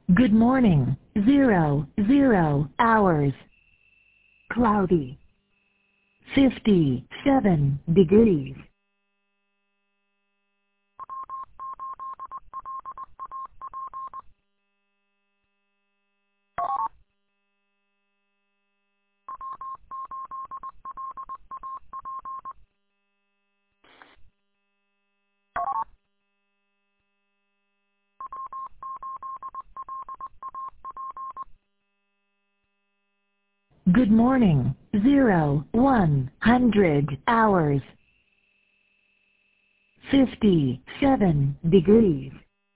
Good morning. 00 hours. Cloudy. 57 degrees. Good morning. 100 hours. 57 degrees.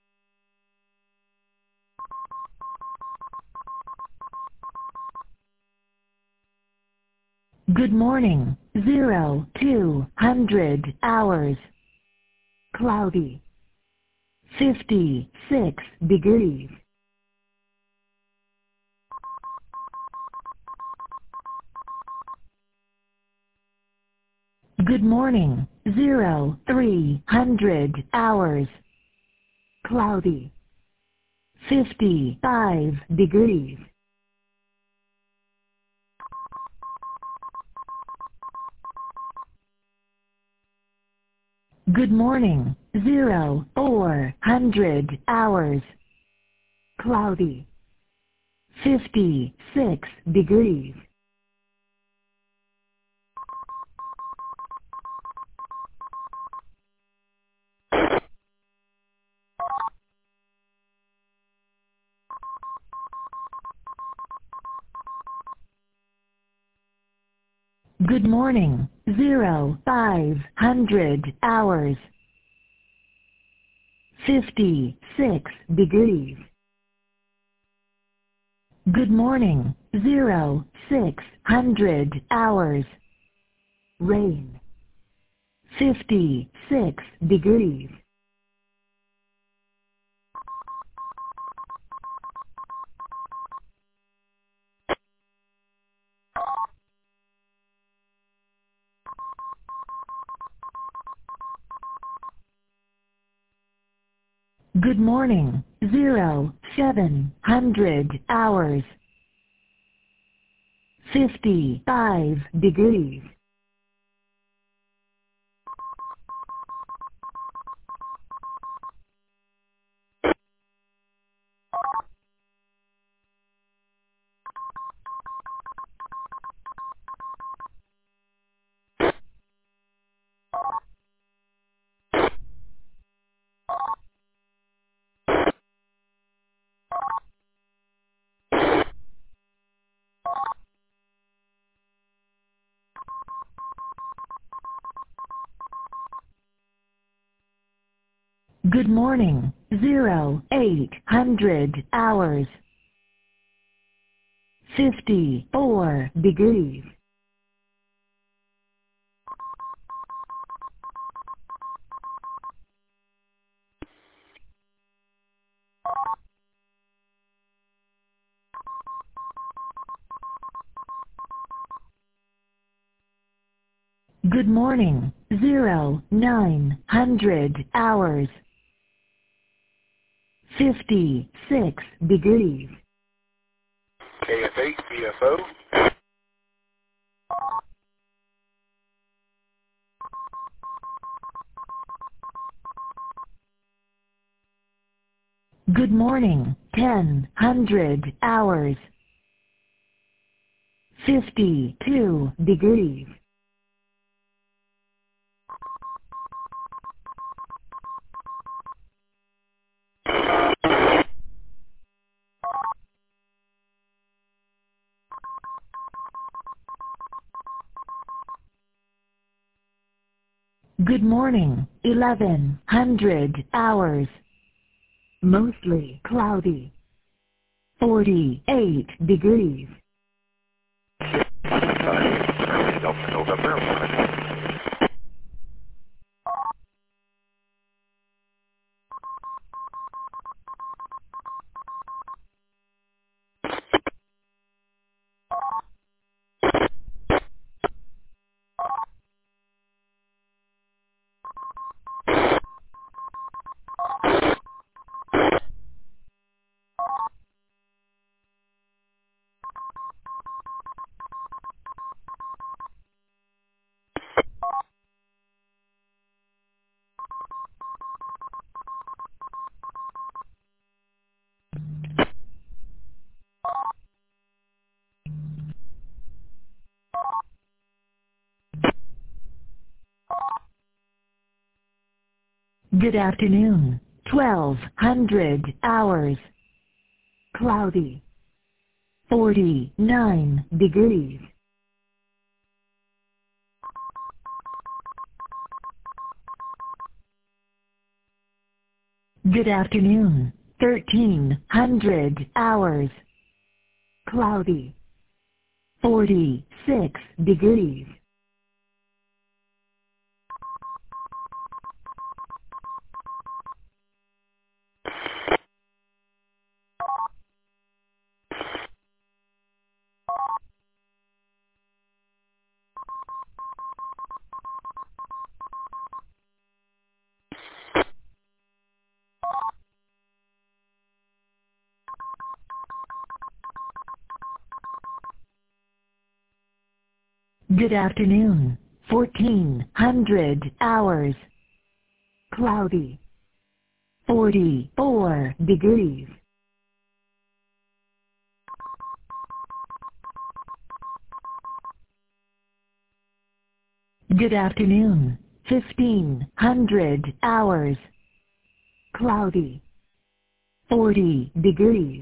Good morning. 200 hours. Cloudy. 56 degrees. Good morning. 300 hours. Cloudy. 55 degrees. Good morning. 400 hours. Cloudy. 56 degrees. Good morning. 500 hours. 56 degrees. Good morning. 600 hours. Rain. 56 degrees. Good morning. 700 hours. 55 degrees. Good morning. 800 hours. 54 degrees. Good morning. 900 hours. 56 degrees. KF8, CFO. Good morning. 1000 hours. 52 degrees. Good morning. 1100 hours. Mostly cloudy. 48 degrees. Delta November. Good afternoon. 1200 hours. Cloudy. 49 degrees. Good afternoon. 1300 hours. Cloudy. 46 degrees. Good afternoon. 1400 hours. Cloudy. 44 degrees. Good afternoon. 1500 hours. Cloudy. 40 degrees.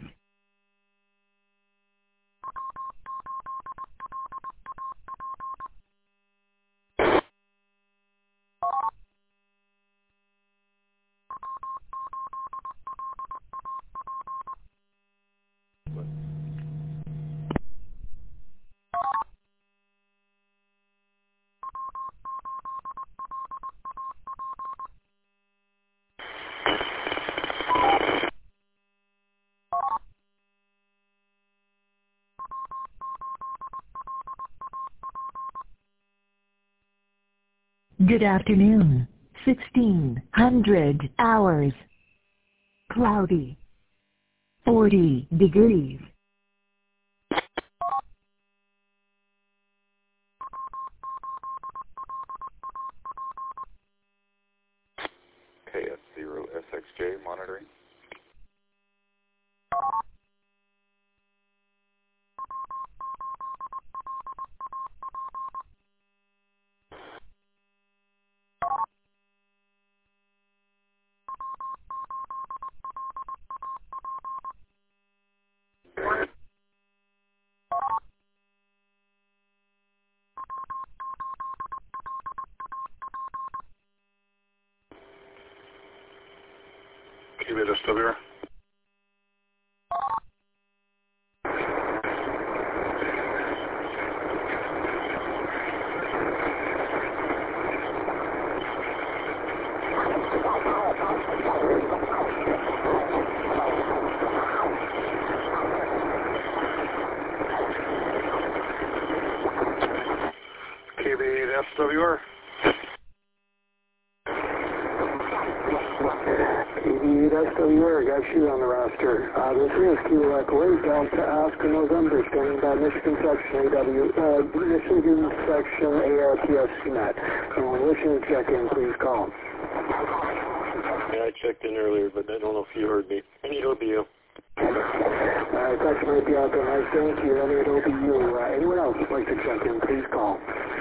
Good afternoon. 1600 hours. Cloudy. 40 degrees. KS0SXJ monitoring. QBit SWR. QBit SWR. SWR, got you on the roster. This is Kilo Echo 8 Delta Oscar November, standing by Michigan Section Michigan Section ARPSCNet. Anyone wishing to check in, please call. Yeah, I checked in earlier, but I don't know if you heard me. I need OBU. I thought you might be out there. Nice, thank you. I need OBU. Anyone else would like to check in, please call.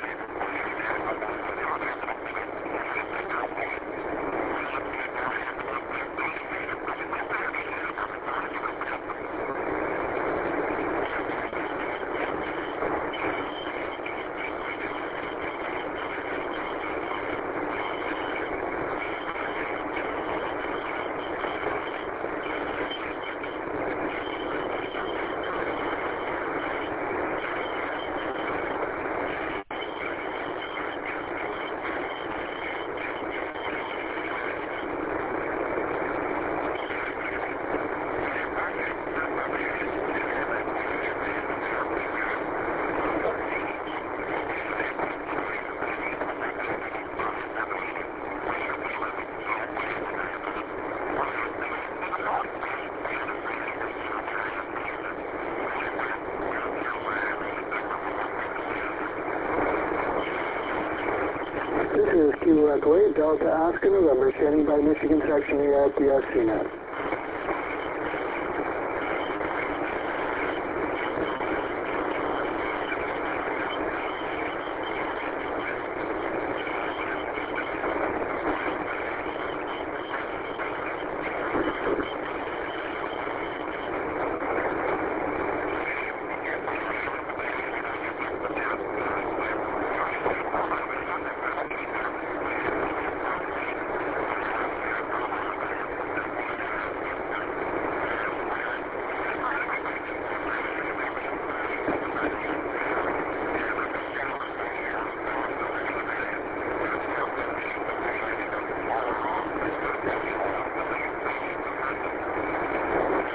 This is Kilo Echo 8 Delta Oscar November, standing by Michigan Section ARPSCNet.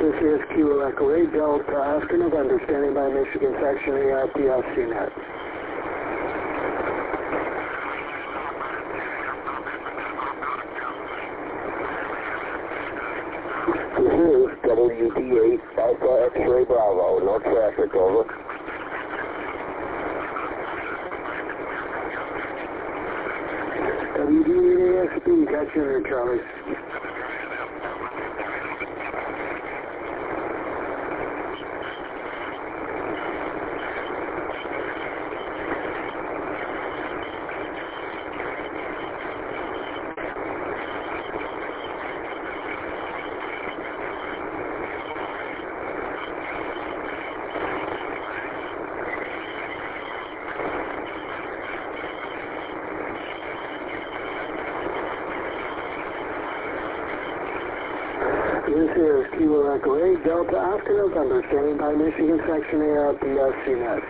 This is Kilo Echo 8 Delta Oscar November, standing by Michigan Section ARPS CNET. This is WD8 Alpha X-Ray Bravo, no traffic, over. WD8 ASB, got you there, Charlie. This is Kilo Echo 8 Delta Oscar November, standing by Michigan Section ARPS CNET.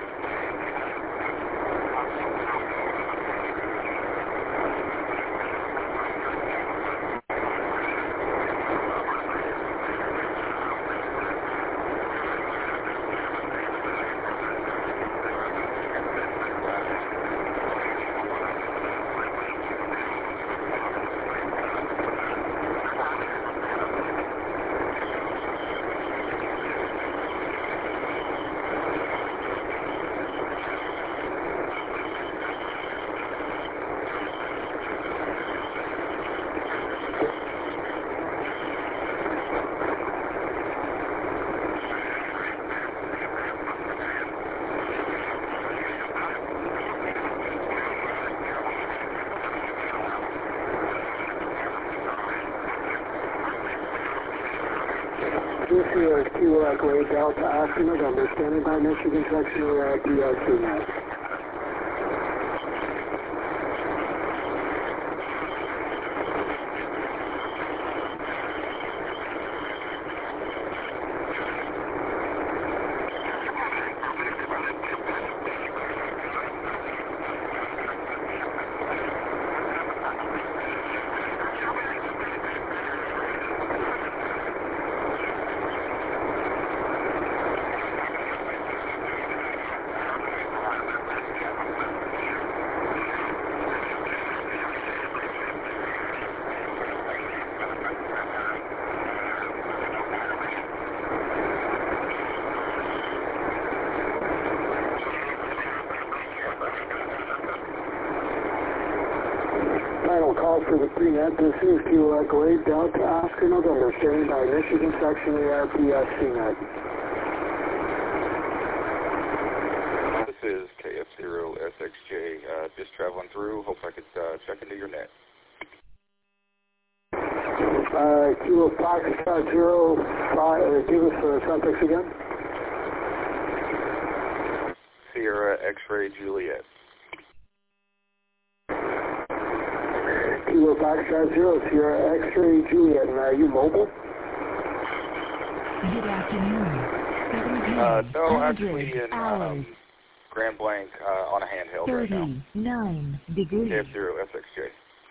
This is Kilo Echo 8 Delta Oscar November, standing by Michigan Section ARPS CNET. Final call for the pre-net. This is Kilo Echo 8 Delta Oscar November, standing by Michigan Section ARPS CNET. This is KF0SXJ, just traveling through. Hope I could check into your net. Kilo Foxtrot 05, give us the suffix again. Sierra X-Ray Juliet. Kilo Foxtrot 0, Sierra X-Ray Juliet, and are you mobile? Good afternoon. No, actually in Grand Blanc on a handheld right now. 39 degrees. KF0SXJ.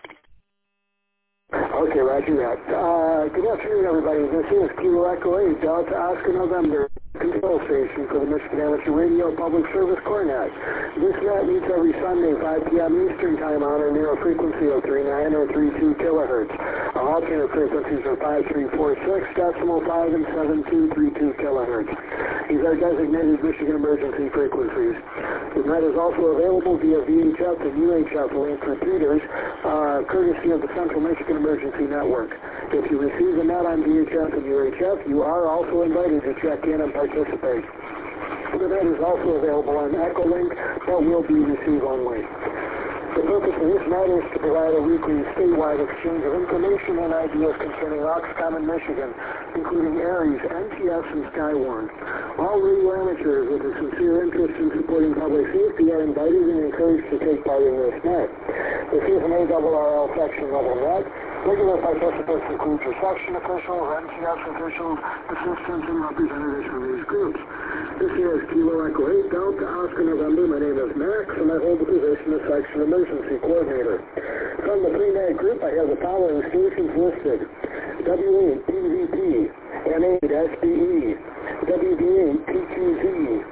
Okay, roger that. Good afternoon, everybody. This is Kilo Echo 8 Delta Oscar November control station for the Michigan Amateur Radio Public Service Cornet. This net meets every Sunday, 5 p.m. Eastern Time on a narrow frequency of 39 or 32 kilohertz. Our alternate frequencies are 5346, decimal 5, and 7232 kilohertz. These are designated Michigan emergency frequencies. The net is also available via VHF and UHF link repeaters, courtesy of the Central Michigan Emergency Network. If you receive the net on VHF and UHF, you are also invited to check in and participate. The net is also available on Echolink, but will be receive only. The purpose of this net is to provide a weekly statewide exchange of information and ideas concerning Oxcom in Michigan, including ARES, NTS, and Skywarn. All radio amateurs with a sincere interest in supporting public safety are invited and encouraged to take part in this net. This is an ARRL section level net. Regular participants include your section officials, NTS officials, assistants, and representatives from these groups. This is Kilo Echo 8 Delta Oscar November. My name is Max, and I hold the position of Section Emergency Coordinator. From the pre-net group, I have the following stations listed: W8 DVP, N8 SBE, WD8 PQZ,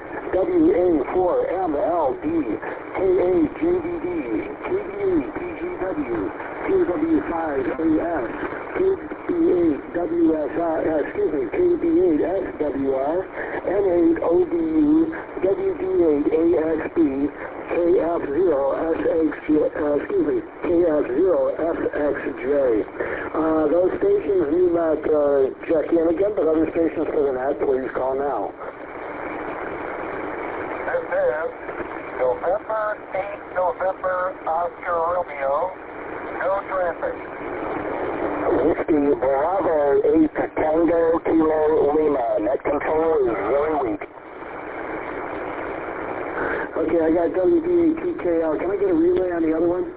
WA4MLD, KAJDD, KB8 PGW, KW5AS, KB8SWR, N8ODU, WD8AXB, KF0FXJ. Those stations need not check in again, but other stations for the net, please call now. This is November 8 November Oscar Romeo. No traffic. Whiskey Bravo 8 Tango Kilo Lima. Net control is really weak. Okay, I got WD8 PKL. Can I get a relay on the other one?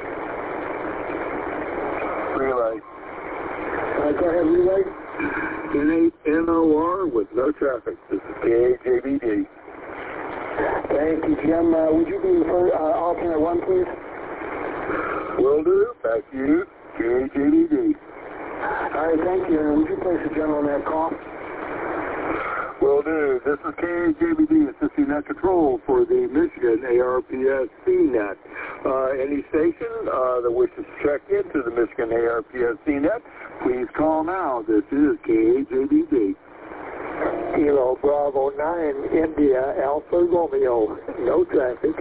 Relay. Go ahead, relay. N8 NOR with no traffic. This is KAJBD. Thank you, Jim. Would you be for alternate 1, please? Will do. Back to you. KAJBD. All right, thank you. Would you place a general net call? Will do. This is KAJBD assisting net control for the Michigan ARPS CNET. Any station that wishes to check into the Michigan ARPS CNET, please call now. This is KAJBD. Kilo Bravo 9 India Alpha Romeo. No traffic.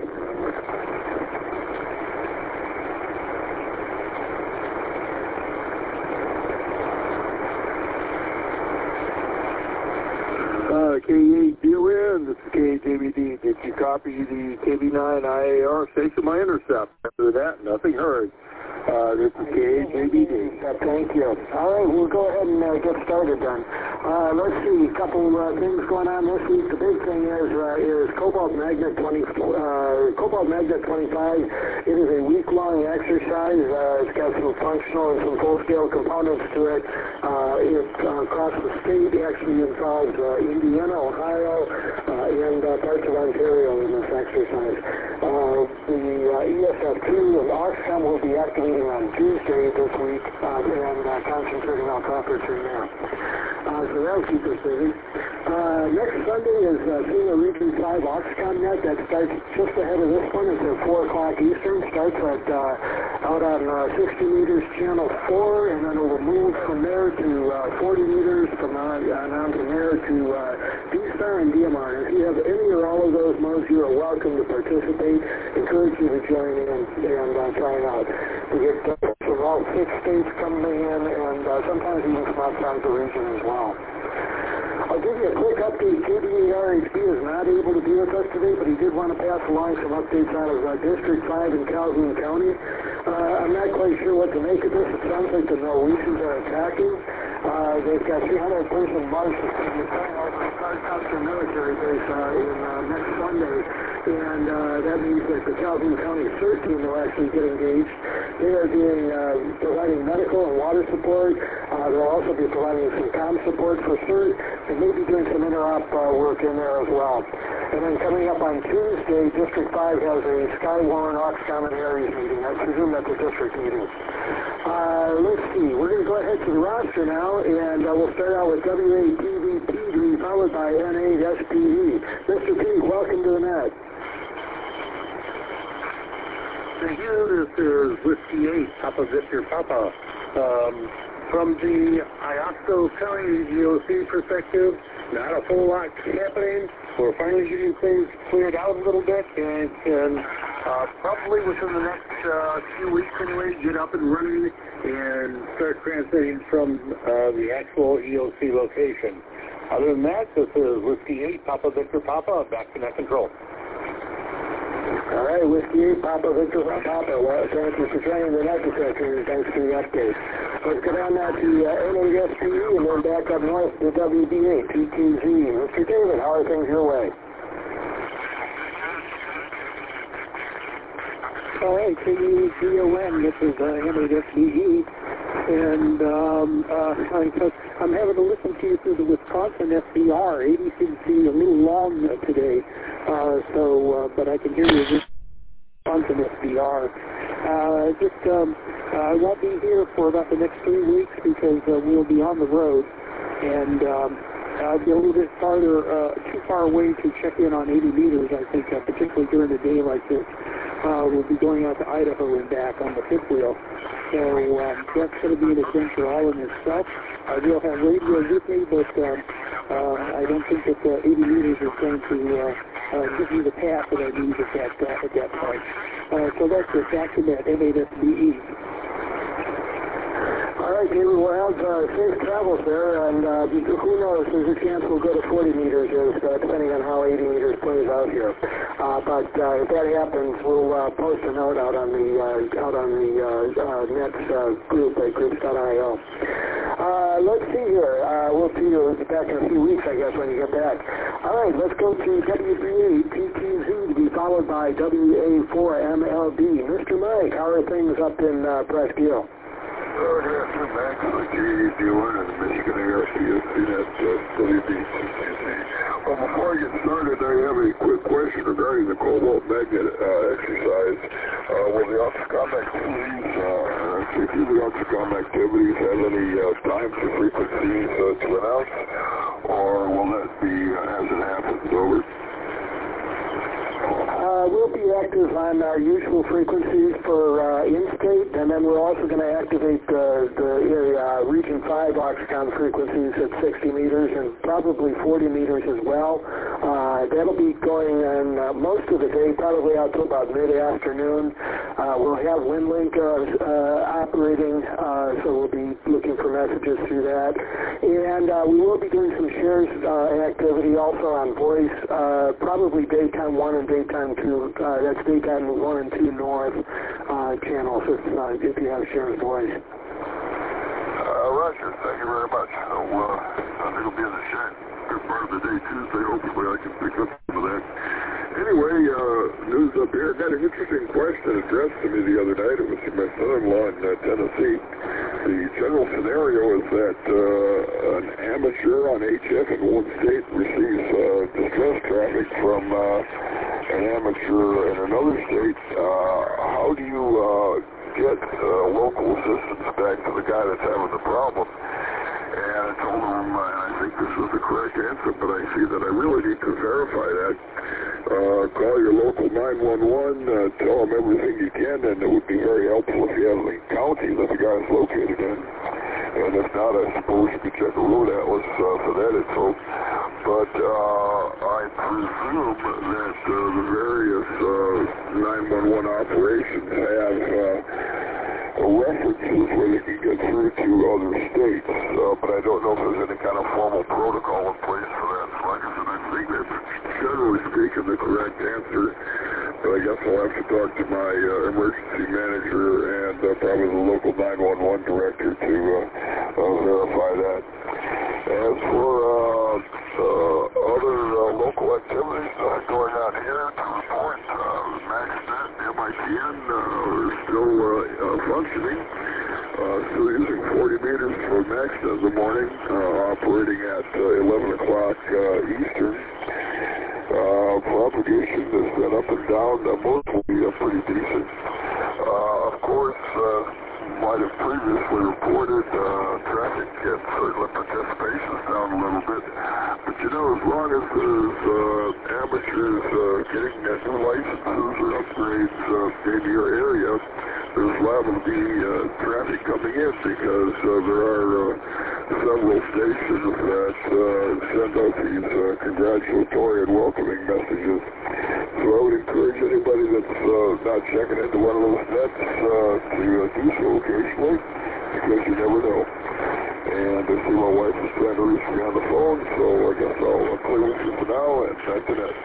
K8DON, this is KAJBD. Did you copy the KB9 IAR station my intercept? After that, nothing heard. This is KAJBD. Thank you. All right, we'll go ahead and get started then. Let's see, a couple things going on this week. The big thing is Cobalt Magnet 25. It is a week-long exercise. It's got some functional and some full-scale components to it. Across the state, actually involves Indiana, Ohio, and parts of Ontario in this exercise. The ESF-2 and Oxcom will be activating on Tuesday this week and concentrating on efforts in there. So that'll keep us busy. Next Sunday is Senior Region 5 Oxcom Net. That starts just ahead of this one. It's at 4 o'clock Eastern. Starts at out on 60 meters channel 4, and then it will move from there to 40 meters from on from there to D-Star and DMR. If you have any or all of those modes, you are welcome to participate. Encourage you to join in and try it out. We get from all 6 states coming in, and sometimes even from outside the region as well. I'll give you a quick update. KBARHB is not able to be with us today, but he did want to pass along some updates out of District 5 in Calhoun County. I'm not quite sure what to make of this. It sounds like the Norwegians are attacking. They've got 300-person march that's going to be coming over to Carter military base next Sunday, and that means that the Calhoun County CERT team will actually get engaged. They are providing medical and water support. They'll also be providing some comm support for CERT, and maybe doing some interop work in there as well. And then coming up on Tuesday, District 5 has a Skywarn, Oxcom, and Aries meeting. I presume that's a district meeting. Let's see. We're going to go ahead to the roster now, and we'll start out with WATVP, followed by N8SPE. Mr. P, welcome to the net. Thank you. This is Whiskey 8, Papa Victor Papa. From the Iosco County GOC perspective, not a whole lot happening. We're finally getting things cleared out a little bit, and can probably within the next few weeks anyway, get up and running and start transmitting from the actual EOC location. Other than that, this is Whiskey 8, Papa Victor Papa, back to net control. All right, Whiskey 8, Papa Victor Papa. Well, thank you for joining the net detector. Thanks for the update. Let's go down now to N8SPE and then back up north to WD8, PTZ. Mr. David, how are things your way? All right, KEDON, this is N8SPE, and I'm having to listen to you through the Wisconsin SBR. 80 seems to be a little long today, but I can hear you with Wisconsin SBR. I won't be here for about the next 3 weeks because we'll be on the road. and I'd be a little bit farther, too far away to check in on 80 meters, I think, particularly during a day like this. We'll be going out to Idaho and back on the fifth wheel. So that's going to be an adventure all in itself. I will have radio with me, but I don't think that 80 meters is going to give me the path that I need at that point. So that's it. Back to that M8SBE. All right, David, we'll have safe travels there, and who knows, there's a chance we'll go to 40 meters, depending on how 80 meters plays out here. But if that happens, we'll post a note out on the Nets group at groups.io. Let's see here. We'll see you back in a few weeks, I guess, when you get back. All right, let's go to WBA PTZ to be followed by WA4MLB. Mr. Mike, how are things up in Presque Isle? Good afternoon, Max. The GE dealer and Michigan ARCSC at WBCCC. Well, before I get started, I have a quick question regarding the cobalt magnet exercise. Will the Oxicom activities have any times or frequencies to announce, or will that be as it happens? Over. We'll be active on our usual frequencies for in-state, and then we're also going to activate the Region 5 Oxicom frequencies at 60 meters and probably 40 meters as well. That'll be going on most of the day, probably out to about mid-afternoon. We'll have WinLink operating, so we'll be looking for messages through that. And we will be doing some shares activity also on voice, probably daytime 1 and daytime 2. That's daytime 1 and 2 north channels if you have shares voice. Roger, thank you very much. So, I think I'll be in the shed good part of the day Tuesday. Hopefully I can pick up some of that. Anyway, news up here. Got an interesting question addressed to me the other night. It was from my son-in-law in Tennessee. The general scenario is that an amateur on HF in one state receives distress traffic from an amateur in another state. How do you get local assistance back to the guy that's having the problem? And I told him, and I think this was the correct answer, but I see that I really need to verify that. Call your local 911, tell them everything you can, and it would be very helpful if you have the county that the guy is located in. And if not, I suppose you could check a road atlas for that info. But I presume that the various 911 operations have references where they can get through to other states, but I don't know if there's any kind of formal protocol in place for that. So like I said, I think that's generally speaking the correct answer, but I guess I'll have to talk to my emergency manager and probably the local 911 director to verify that. As for other local activities going on here to report, MaxNet, MITN are still functioning, still using 40 meters for MaxNet in the morning, operating at 11 o'clock Eastern. Propagation has been up and down, mostly pretty decent. Of course, might have previously reported traffic at certainly participation's down a little bit, but you know, as long as there's amateurs getting new licenses or upgrades in your area, there's liable to be traffic coming in because there are several stations that send out these congratulatory and welcoming messages. So I would encourage anybody that's not checking into one of those nets to do so occasionally, because you never know. And I see my wife is trying to reach me on the phone, so I guess I'll play with you for now, and back to that.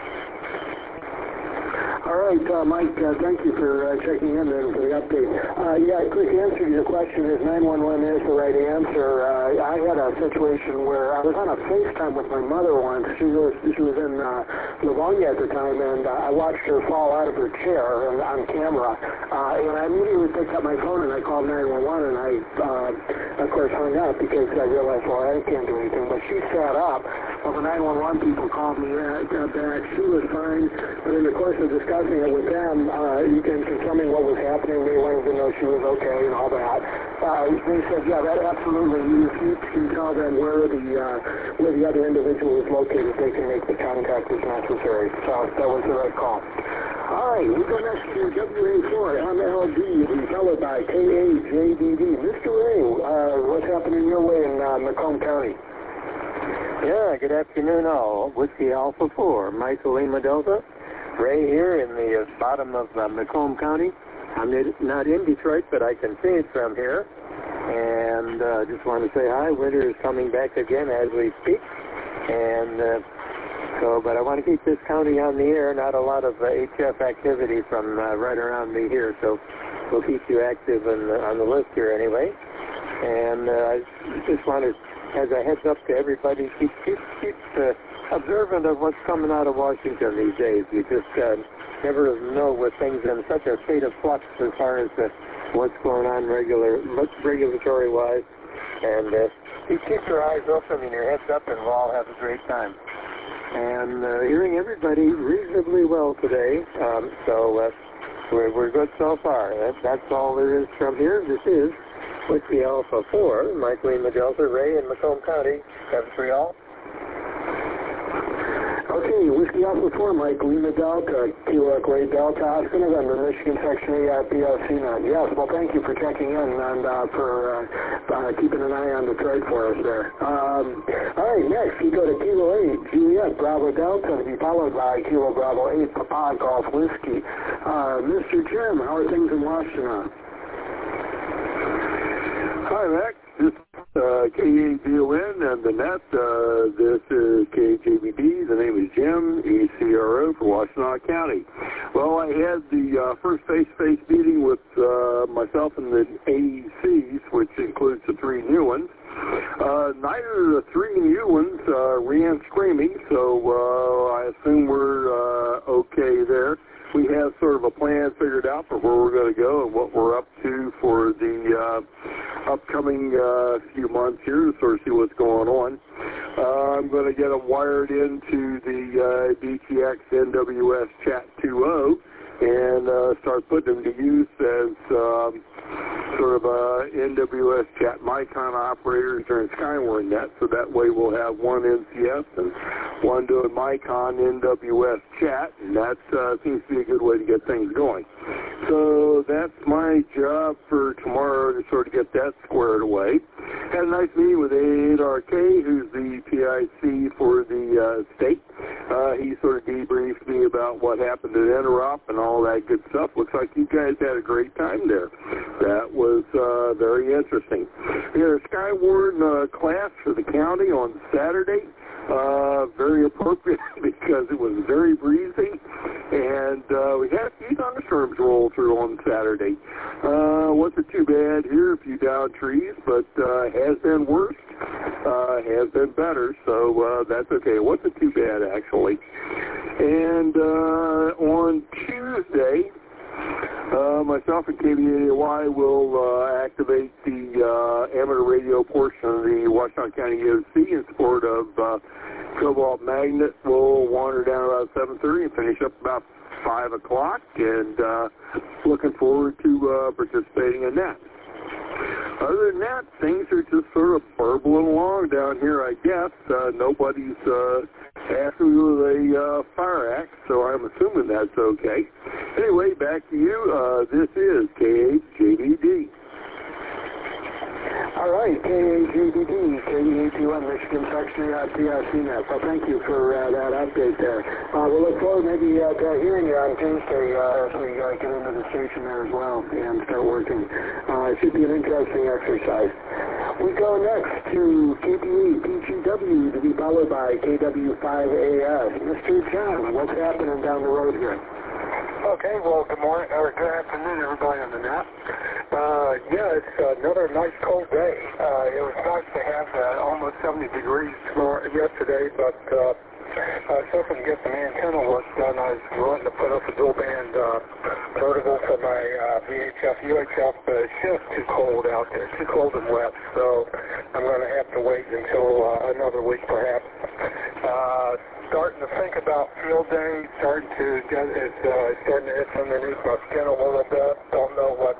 All right, Mike, thank you for checking in and for the update. Yeah, quick answer to your question is 911 is the right answer. I had a situation where I was on a FaceTime with my mother once. She was in Livonia at the time, and I watched her fall out of her chair on camera. And I immediately picked up my phone and I called 911, and I, of course, hung up because I realized, well, I can't do anything. But she sat up. Well, the 911 people called me back. She was fine. But in the course of discussing it with them, and confirming what was happening, they wanted to know she was okay and all that. They said, yeah, that absolutely. If you can tell them where the other individual is located, they can make the contact as necessary. So that was the right call. All right, we go next to WA4 MLD, followed by KAJDD. Mr. Ray, what's happening your way in Macomb County? Yeah, good afternoon all. Whiskey Alpha 4, Michael Lima Delta. Ray here in the bottom of Macomb County. I'm not in Detroit, but I can see it from here. And just want to say hi. Winter is coming back again as we speak. And but I want to keep this county on the air. Not a lot of HF activity from right around me here, so we'll keep you active on the list here anyway. And I just want to, as a heads up to everybody, keep observant of what's coming out of Washington these days. You just never know with things in such a state of flux as far as what's going on regulatory-wise. And you keep your eyes open and your heads up, and we'll all have a great time. And hearing everybody reasonably well today, so we're good so far. That's all there is from here. This is Whiskey Alpha 4, Mike Lima Delta, Ray in Macomb County. 7-3 all. Okay, Whiskey Alpha 4, Mike Lima Delta, Kilo Ray Delta, Oscar November, Michigan Section ARPLC9. Yes, well, thank you for checking in and for keeping an eye on Detroit for us there. All right, next we go to Kilo 8, Juliet, Bravo Delta, to be followed by Kilo Bravo 8, Papa Golf Whiskey. Mr. Jim, how are things in Washington? Hi, Mac. This is KADON and the net. This is KJBD. The name is Jim, ECRO for Washtenaw County. Well, I had the first face-to-face meeting with myself and the AECs, which includes the 3 new ones. Neither of the 3 new ones ran screaming, so I assume we're okay there. We have sort of a plan figured out for where we're going to go and what we're up to for the upcoming few months here to sort of see what's going on. I'm going to get them wired into the DTX NWS Chat 2.0 and start putting them to use as sort of NWS Chat Micon operators during SkyWarNet, so that way we'll have one NCS and one doing Micon NWS Chat, and that seems to be a good way to get things going. So that's my job for tomorrow to sort of get that squared away. Had a nice meeting with A8RK, who's the PIC for the state. He sort of debriefed me about what happened at Interop and all that good stuff. Looks like you guys had a great time there. That was very interesting. We had a SkyWarn class for the county on Saturday. Very appropriate because it was very breezy, and we had a few thunderstorms roll through on Saturday. Wasn't too bad here, a few down trees, but has been worse, has been better, so that's okay. It wasn't too bad, actually. And on Tuesday, myself and KBAY will activate the amateur radio portion of the Washtenaw County EOC in support of Cobalt Magnet. We'll wander down about 7:30 and finish up about 5 o'clock, and looking forward to participating in that. Other than that, things are just sort of burbling along down here, I guess. Nobody's after me with a fire axe, so I'm assuming that's okay. Anyway, back to you. This is KHJBD. All right, KAJBD, KEA21, Michigan Section PRCnet. So thank you for that update there. We'll look forward maybe to hearing you on Tuesday as we get into the station there as well and start working. It should be an interesting exercise. We go next to KPE PGW to be followed by KW5AS. Mr. John, what's happening down the road here? Okay, well, good morning, or good afternoon, everybody on the net. Yeah, it's another nice cold day. It was nice to have almost 70 degrees yesterday, but I was hoping to get some antenna work done. I was wanting to put up a dual band vertical for my VHF, UHF, but it's just too cold out there, too cold and wet, so I'm going to have to wait until another week perhaps. Starting to think about field day, starting to itch underneath my skin a little bit. Don't know what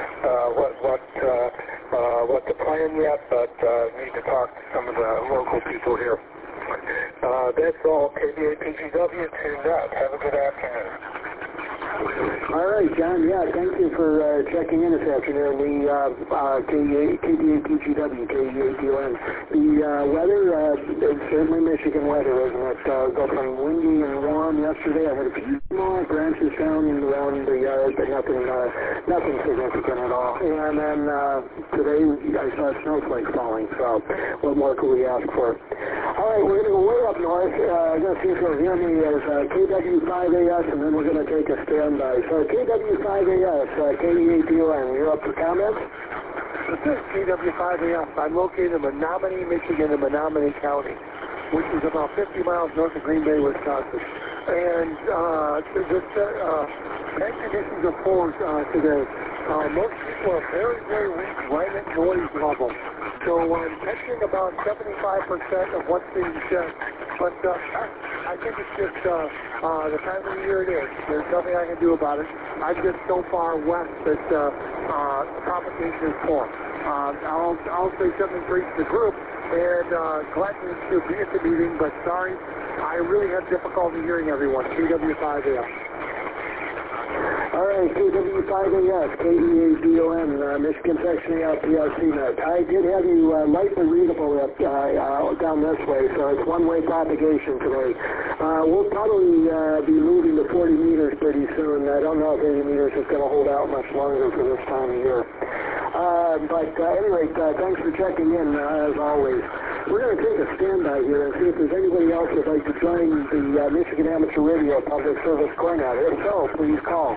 the plan yet, but need to talk to some of the local people here. That's all. KBA PGW to net. Have a good afternoon. All right, John. Yeah, thank you for checking in this afternoon. The KBA PGW, KEATON. The weather is certainly Michigan weather, isn't it? Go from windy and warm yesterday. I had a few more branches down around the yard, but nothing significant at all. And then today I saw snowflakes falling. So what more could we ask for? All right, we're going to go way up north. I'm going to see if you'll hear me as KW5AS, and then we're going to take a standby. So KW5AS, KEATON, you're up for comments? This is KW5AS. I'm located in Menominee, Michigan, in Menominee County, which is about 50 miles north of Green Bay, Wisconsin. And bad conditions are poor today. Most people are very, very weak right at noise level. So I'm catching about 75% of what's being said. But I think it's just the time of the year it is. There's nothing I can do about it. I'm just so far west that the propagation is poor. I'll say something for each of the group, and glad to be at the meeting, but sorry, I really have difficulty hearing everyone. KW5AS. All right, KW5AS, KEATON, Michigan Section ALPRC net. I did have you lightly readable down this way, so it's one-way propagation today. We'll probably be moving to 40 meters pretty soon. I don't know if 80 meters is going to hold out much longer for this time of year. But anyway, thanks for checking in, as always. We're going to take a standby here and see if there's anybody else who'd like to join the Michigan Amateur Radio Public Service Cornet. If so, please call.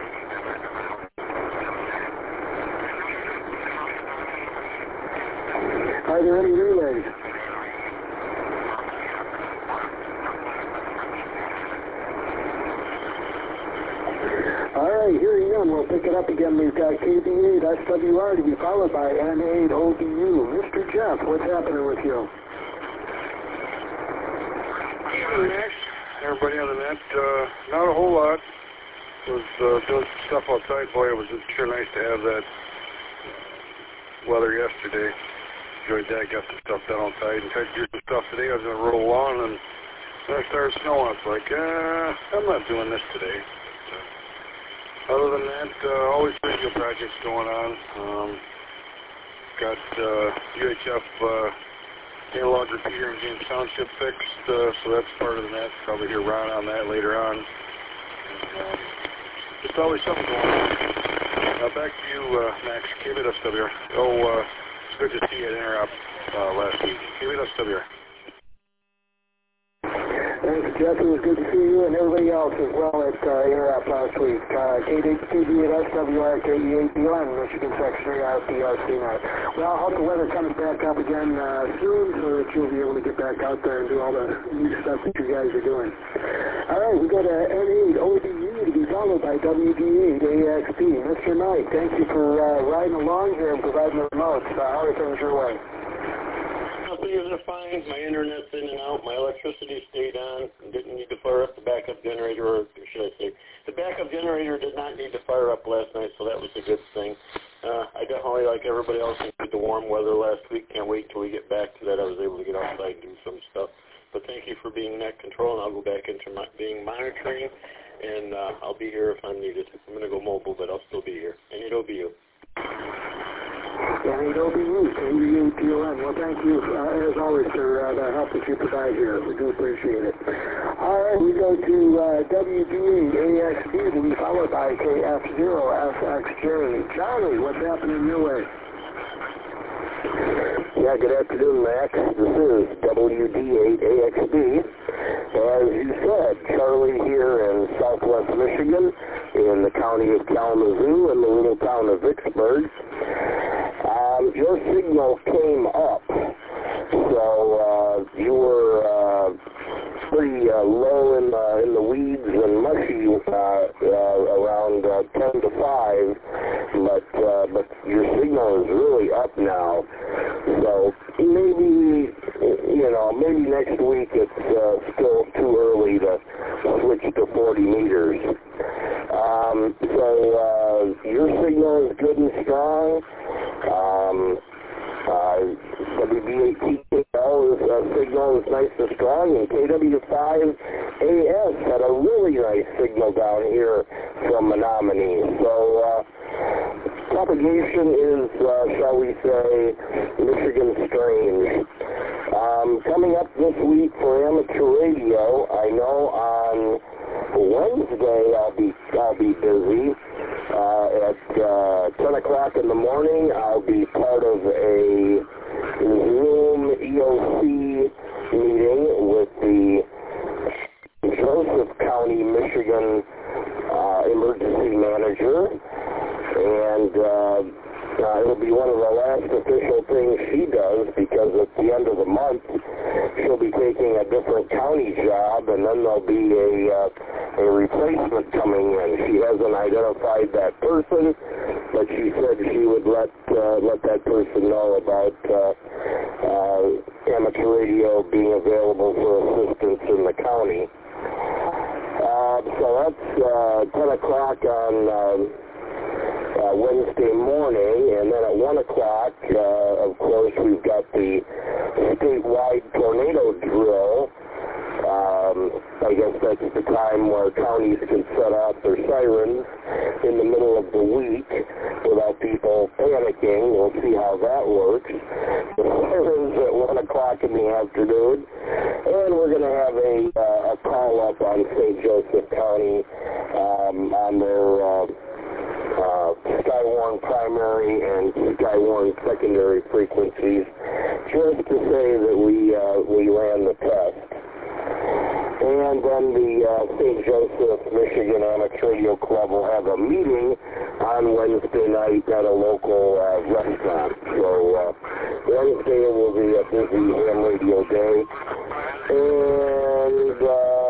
Are there any relays? All right, here again, we'll pick it up again. We've got KB8 SWR to be followed by N8 OBU. Mr. Jeff, what's happening with you? Max, everybody on the net, not a whole lot. Was doing some stuff outside. Boy, it was sure nice to have that weather yesterday. Enjoyed that, got some stuff done outside, and tried to do some stuff today. I was going to roll along, and then I started snowing. It's like, I'm not doing this today. Other than that, always radio projects going on. Got UHF analog repeater in James Township fixed, so that's part of the net. Probably hear Ron on that later on. Just always something going on. Back to you, Max. KBSWR. It's good to see you at Interop last week. KBSWR. Thanks, Jeff. It was good to see you and everybody else as well at Interop last week. KB8SWR, KEATON, Michigan Section ARPRC net. Well, I hope the weather comes back up again soon so that you'll be able to get back out there and do all the new stuff that you guys are doing. All right, we got N8 OBU to be followed by WD8 AXP. Mr. Knight, thank you for riding along here and providing the remotes. How are things your way? Things are fine. My internet's in and out. My electricity stayed on. Didn't need to fire up the backup generator, or should I say, the backup generator did not need to fire up last night, so that was a good thing. I definitely, like everybody else, enjoyed the warm weather last week. Can't wait till we get back to that. I was able to get outside and do some stuff. But thank you for being net control, and I'll go back into being monitoring, and I'll be here if I'm needed. I'm going to go mobile, but I'll still be here. And it'll be you. N8 OBU, KEATON. Well, thank you, as always, for the help that you provide here. We do appreciate it. All right, we go to WD8 AXP to be followed by KF0SXJ. Charlie, what's happening your way? Yeah, good afternoon, Max. This is WD8 AXB. As you said, Charlie here in southwest Michigan, in the county of Kalamazoo, in the little town of Vicksburg. Your signal came up, so you were very low in the weeds and mushy around 10 to 5, but your signal is really up now. So maybe, maybe next week it's still too early to switch to 40 meters. So your signal is good and strong. WB8TKL's signal is nice and strong, and KW5AS had a really nice signal down here from Menominee. So propagation is, shall we say, Michigan strange. Coming up this week for amateur radio, I know on Wednesday I'll be busy. At 10 o'clock in the morning, I'll be part of a Zoom EOC meeting with the Joseph County, Michigan emergency manager, and it'll be one of the last official things she does, because at the end of the month she'll be taking a different county job, and then there'll be a replacement coming in. She hasn't identified that person, but she said she would let that person know about amateur radio being available for assistance in the county. So that's 10 o'clock on Wednesday morning, and then at 1 o'clock, of course, we've got the statewide tornado drill. I guess that's the time where counties can set off their sirens in the middle of the week without people panicking. We'll see how that works. The sirens at 1 o'clock in the afternoon, and we're going to have a call-up on St. Joseph County on their Skywarn primary and Skywarn secondary frequencies, just to say that we ran the test. And then the St. Joseph, Michigan Amateur Radio Club will have a meeting on Wednesday night at a local restaurant. So Wednesday will be a busy ham radio day. And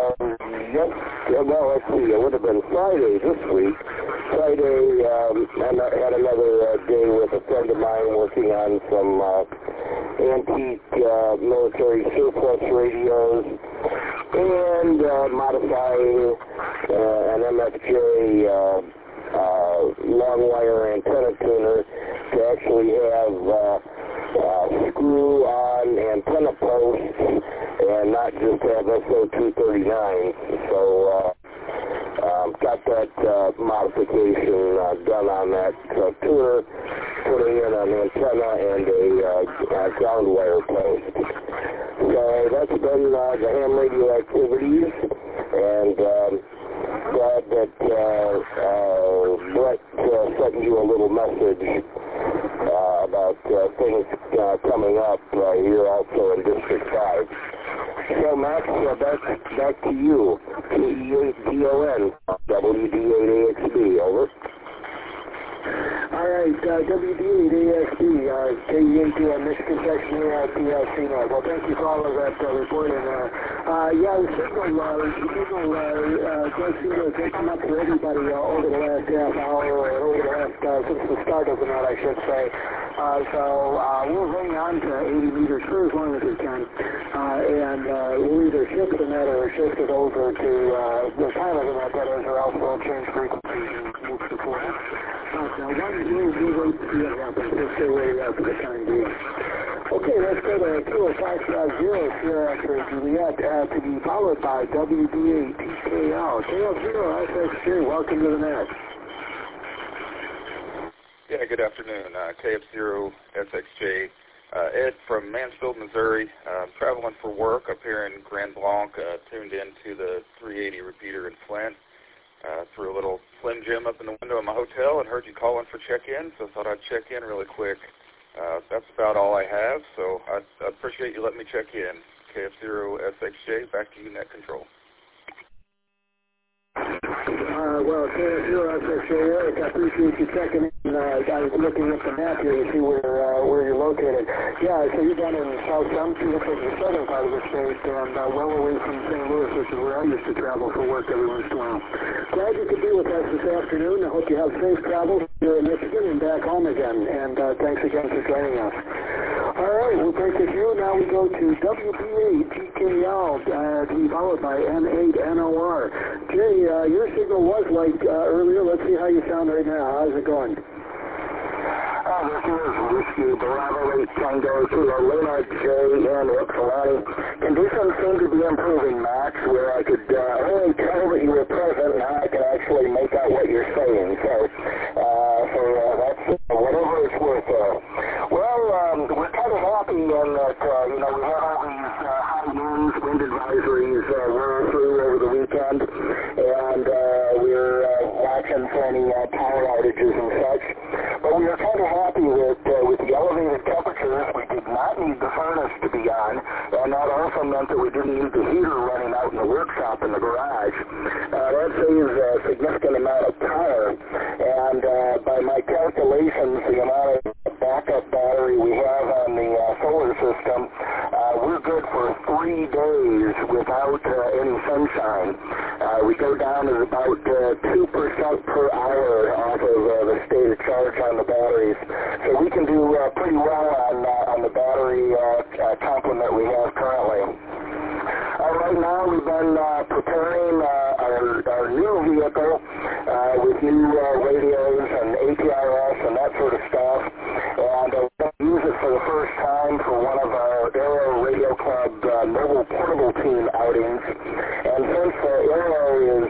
let's see, it would have been Friday this week. Friday, I had another day with a friend of mine working on some antique military surplus radios and modifying an MFJ long wire antenna tuner to actually have screw-on antenna posts and not just have SO239. So got that modification done on that tuner, putting in an antenna and a ground wire post. So that's been the ham radio activities, and glad that Brett sent you a little message about things coming up here also in District 5. So, Max, back to you. KE8DON, WD8AXB, over. All right, WD8AXB, KE8DON, Michigan Section ARPLC North. Well, thank you for all of that reporting. The signal does seem to have taken up for everybody over the last half hour, or over the last, since the start of the night, I should say. So we'll hang on to 80 meters for as long as we can, and we'll either shift the net or shift it over to the time of the net, that is, or else we'll change frequencies and move to 40. We'll wait to see what happens. We'll stay where we are for the time being. Okay, let's go to 20550 Sierra X-ray Juliet to be followed by WD8TKL. KF0SXJ, welcome to the net. Yeah, good afternoon. KF0SXJ. Ed from Mansfield, Missouri. Traveling for work up here in Grand Blanc. Tuned into the 380 repeater in Flint. Threw a little Slim Jim up in the window of my hotel and heard you calling for check-in, so I thought I'd check in really quick. That's about all I have, so I appreciate you letting me check in. KF0SXJ, back to you, Net Control. Well, KF0SXJ, Eric, I appreciate you checking in. I was looking at the map here to see where you're located. Yeah, so you're down in South Central, the southern part of the state, and well away from St. Louis which is where I used to travel for work every once in a while. Glad you could be with us this afternoon. I hope you have safe travels here in Michigan and back home again. And thanks again for joining us. All right, we'll break with you. Now we go to WBA-TKL to be followed by N8-NOR. Jay, your signal was light earlier. Let's see how you sound right now. How's it going? This is Whiskey Bravo 8 Tango to Luna J and Ypsilanti. Conditions seem to be improving, Max, where I could only tell that you were present. Now I can actually make out what you're saying. So that's whatever it's worth. Well, we're kind of happy in that, we have all these high winds, wind advisories roll through over the weekend, and we're watching for any power outages and such. But we are kind of happy that with the elevated temperatures, we did not need the furnace to be on, and that also meant that we didn't need the heater running out in the workshop in the garage. That saves a significant amount of power, and by my calculations, the amount of backup battery we have on the solar system, we're good for 3 days without any sunshine. We go down to about 2% per hour off of the state of charge on the batteries. So we can do pretty well on the battery complement we have currently. Right now we've been preparing our new vehicle with new radios and APRS and that sort of stuff, and we're going to use it for the first time for one of our Aero Radio Club mobile portable team outings. And since Aero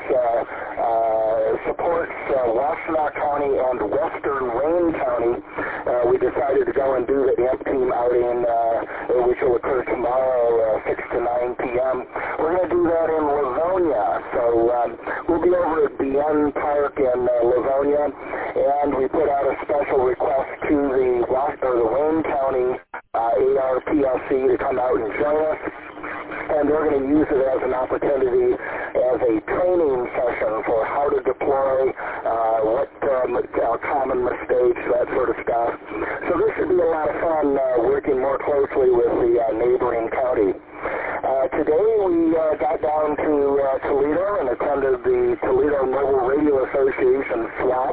supports Washtenaw County and Western Wayne County, we decided to go and do the AMP team outing, which will occur tomorrow, 6 to 9 p.m. We're going to do that in Livonia, so we'll be over at BN Park in Livonia, and we put out a special request to the Wayne County ARPLC to come out and join us, and they're going to use it as an opportunity as a training session for how to deploy, what common mistakes, that sort of stuff. So this should be a lot of fun working more closely with the neighboring county. Today we got down to Toledo and attended the Toledo Mobile Radio Association swap.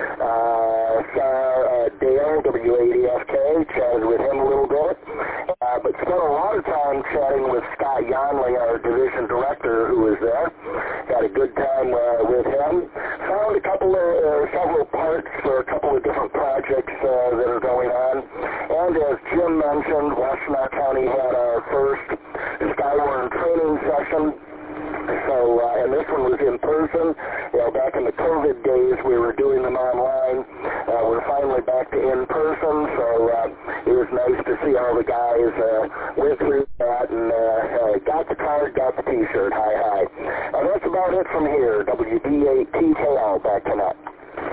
Saw Dale, W80FK, chatted with him a little bit, but spent a lot of time chatting with Scott Yonley, our division director, who was there. Had a good time with him. Found several parts for a couple of different projects that are going on. And as Jim mentioned, Washtenaw County had our first Skywarn training session. So, and this one was in person. Back in the COVID days, we were doing them online. We're finally back to in person, so it was nice to see all the guys went through that and got the card, got the T-shirt. Hi. That's about it from here. WB8TKL, back to net.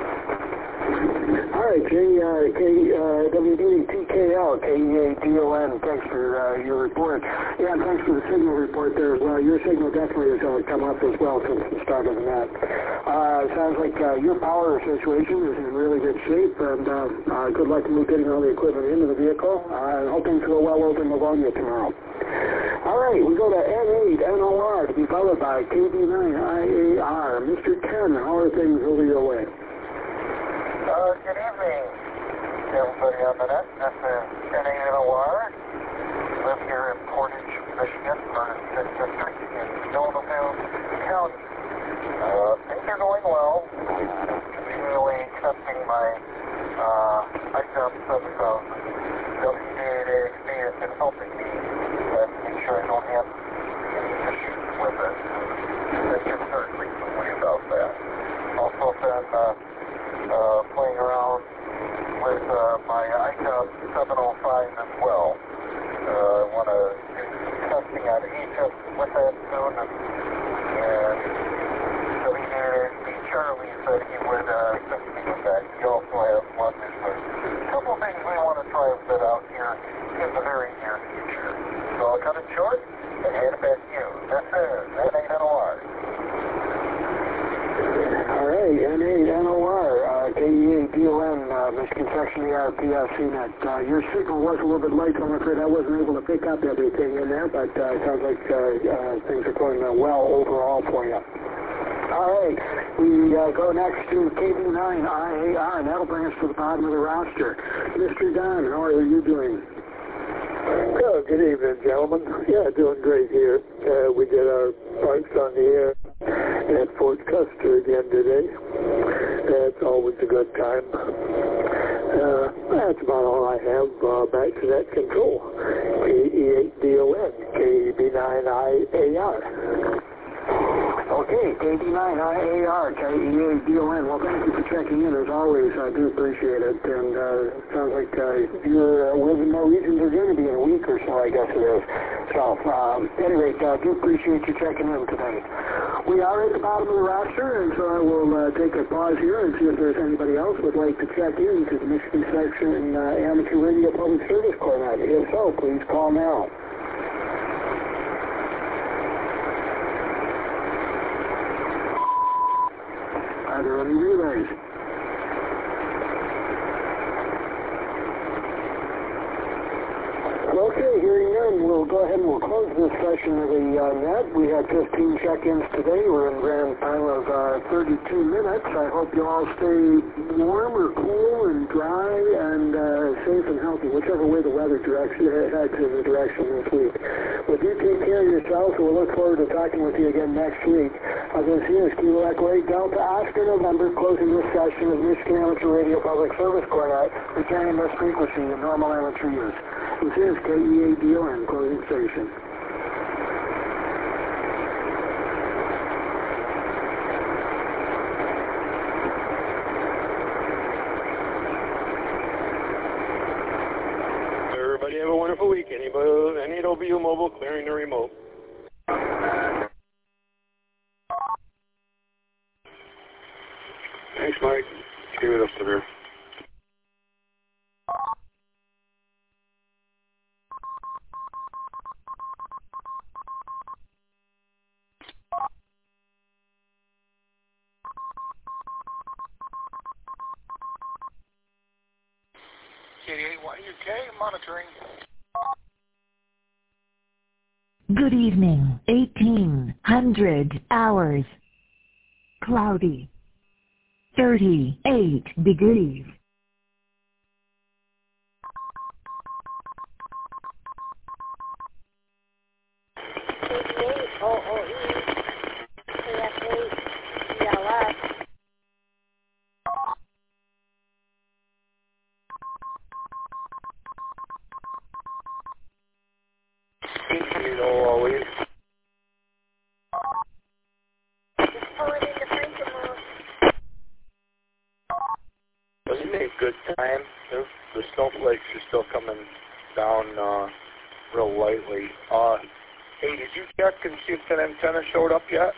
All right, Jay, WBA-TKL, KEADON, thanks for your report. Yeah, and thanks for the signal report there as well. Your signal definitely has come up as well since the start of the net. Sounds like your power situation is in really good shape, and good luck to getting all the equipment into the vehicle. I hope things go well over in Livonia tomorrow. All right, we go to N8-NOR to be followed by KB9-IAR. Mr. Ken, how are things over your way? Good evening, everybody on the net. This is N8-NOR. Live here in Portage, Michigan, for 6th District in Kalamazoo County. Things are going well. Continually testing my ICOM 7000. WDA-AXB has been helping me make sure I don't have any issues with it. I've been concerned recently about that. Also been playing around with my ICOM 705 as well. I want to do some testing on HS with that soon, and WDA-AXB Charlie said he would assist me with that. He also has one. There's a couple things we want to try and fit out here in the very near future. So I'll cut it short and hand it back to you. This is N8-NOR. All right, N8-NOR, KEADON Michigan Section ARPS CNET. Your signal was a little bit late, so I'm afraid I wasn't able to pick up everything in there, but it sounds like things are going well overall for you. All right, we go next to KB9IAR, and that'll bring us to the bottom of the roster. Mr. Don, how are you doing? Oh, good evening, gentlemen. Yeah, doing great here. We did our parts on the air at Fort Custer again today. That's always a good time. That's about all I have. Back to that control. KE8DON, KB9IAR. Okay, KB9IAR, KE8DON. Well, thank you for checking in as always. I do appreciate it. And it sounds like you're with Norwegian Virginia in a week or so, I guess it is. So, at any rate, I do appreciate you checking in today. We are at the bottom of the roster, and so I will take a pause here and see if there's anybody else who would like to check in to the Michigan Section Amateur Radio Public Service Corps. If so, please call now. Are there any relays? Okay, hearing none, we'll go ahead and we'll close this session of the net. We had 15 check-ins today. We're in grand time of 32 minutes. I hope you all stay warm or cool and dry and safe and healthy, whichever way the weather direction heads in the direction this week. Well, do take care of yourself, and we'll look forward to talking with you again next week. This is Kilo Echo 8 Delta Oscar November, closing this session of Michigan Amateur Radio Public Service Corps, returning this frequency in normal amateur use. This is KE8DON, closing station. Everybody have a wonderful week. Any at OBU Mobile clearing the remote. Thanks, Mike. Give it up to there. KD8YUK monitoring. Good evening. 1800 hours. Cloudy. 38 degrees. Wasn't it a good time? The snowflakes are still coming down real lightly. Hey, did you check and see if that antenna showed up yet?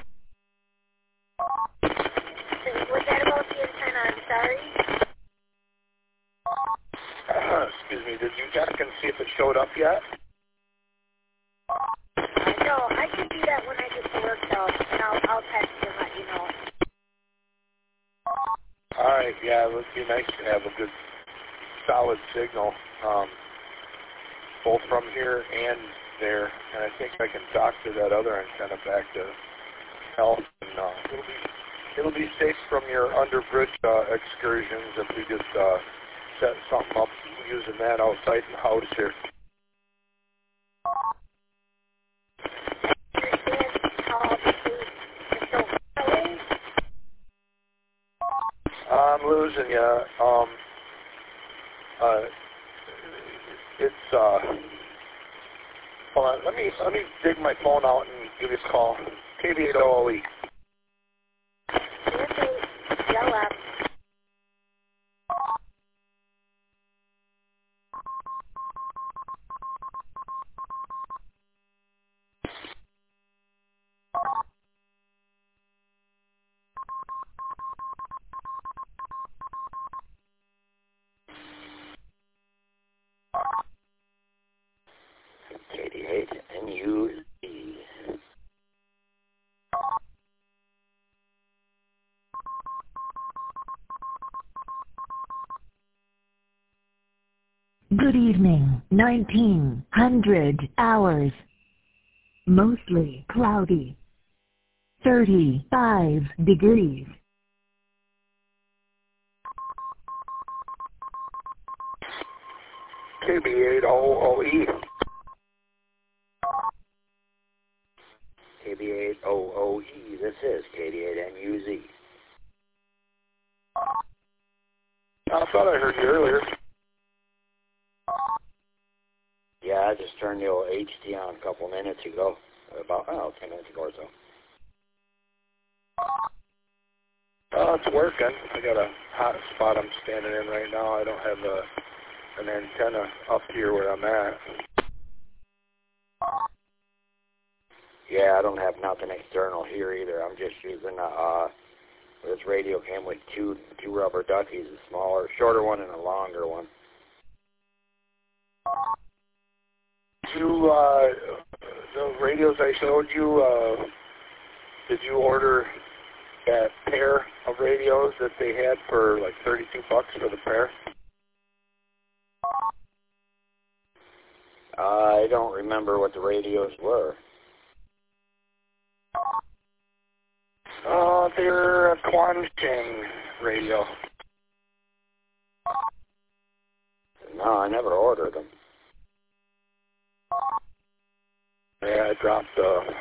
Was that about the antenna? I'm sorry. Excuse me, did you check and see if it showed up yet? No, I can do that when I get to work, though, and I'll text you and let you know. All right, yeah, it would be nice to have a good, solid signal, both from here and there. And I think I can talk to that other antenna back to health. And it'll be safe from your underbridge excursions if we just set something up using that outside the house here. I'm losing you. Hold on. Let me dig my phone out and give you a call. KB8OLE. Yell up. KD8 NUZ. Good evening, 1900 hours. Mostly cloudy. 35 degrees. KB800E. KB800E, this is KD8MUZ. I thought I heard you earlier. Yeah, I just turned the old HT on a couple minutes ago. About, 10 minutes ago or so. It's working. I got a hot spot I'm standing in right now. I don't have an antenna up here where I'm at. Yeah, I don't have nothing external here either. I'm just using this radio came with two rubber duckies, a smaller, shorter one and a longer one. The radios I showed you, did you order that pair of radios that they had for like $32 for the pair? I don't remember what the radios were. They're a Quansheng radio. No, I never ordered them. Yeah, I dropped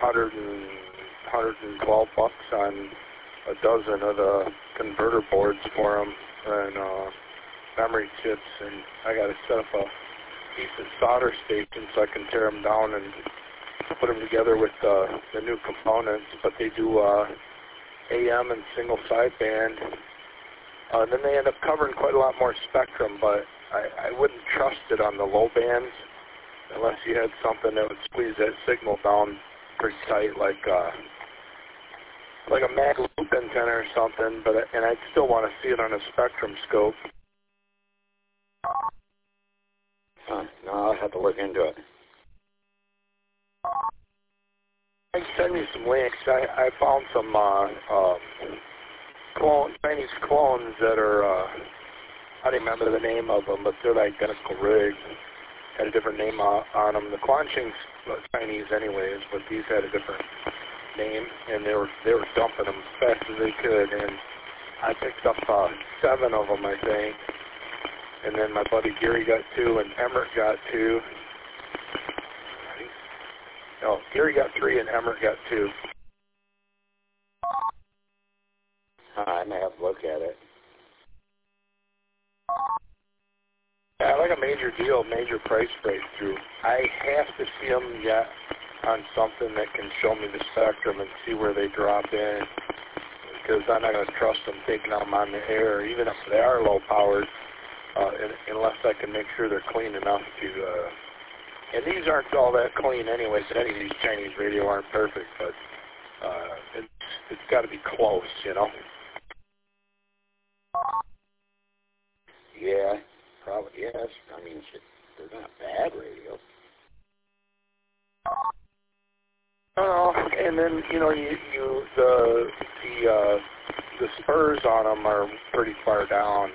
$112 on a dozen of the converter boards for them and memory chips, and I got to set up a decent solder station so I can tear them down and put them together with the new components. But they do AM and single sideband. Then they end up covering quite a lot more spectrum, but I wouldn't trust it on the low bands unless you had something that would squeeze that signal down pretty tight, like a mag loop antenna or something. And I'd still want to see it on a spectrum scope. No, I'll have to look into it. I can send you some links. I found some Chinese clones that are, I don't remember the name of them, but they're the identical rigs. Had a different name on them. The Quansheng's Chinese anyways, but these had a different name, and they were dumping them as fast as they could, and I picked up 7 of them, I think. And then my buddy Gary got 2, and Emmert got 2. No, Gary got 3, and Emmert got 2. I may have to look at it. Yeah, I like a major deal, major price breakthrough. I have to see them yet on something that can show me the spectrum and see where they drop in, because I'm not going to trust them taking them on the air, even if they are low-powered, unless I can make sure they're clean enough to... and these aren't all that clean anyways. Any of these Chinese radio aren't perfect, but it's got to be close, you know? Yeah, probably, yes. I mean, they're not bad radios. Oh, and then, you know, the spurs on them are pretty far down.